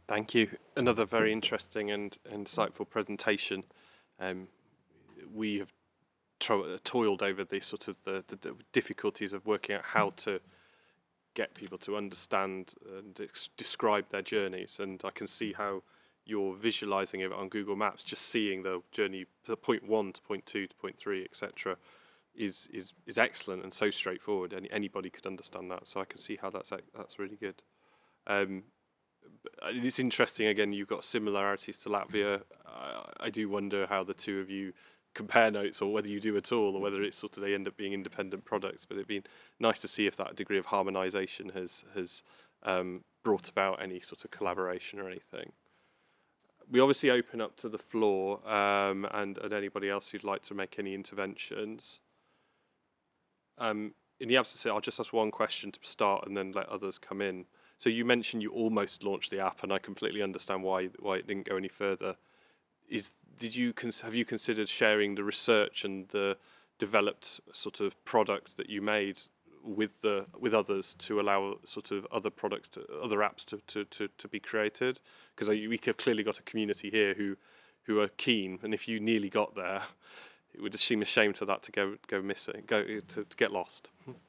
Thank you. Another very interesting and insightful presentation. Um, we have toiled over the sort of the difficulties of working out how to get people to understand and describe their journeys, and I can see how you're visualizing it on Google Maps, just seeing the journey to point one to point two to point three, etc. Is excellent and so straightforward. Anybody could understand that, so I can see how that's really good. Um, it's interesting. Again, you've got similarities to Latvia. I do wonder how the two of you compare notes, or whether you do at all, or whether it's sort of they end up being independent products. But it'd be nice to see if that degree of harmonisation has brought about any sort of collaboration or anything. We obviously open up to the floor, and anybody else who'd like to make any interventions. In the absence of it, I'll just ask one question to start and then let others come in. So you mentioned you almost launched the app, and I completely understand why it didn't go any further. Have you considered sharing the research and the developed sort of product that you made with others to allow sort of other apps to be created? Because we have clearly got a community here who are keen, and if you nearly got there, it would seem a shame for that to go missing, to get lost.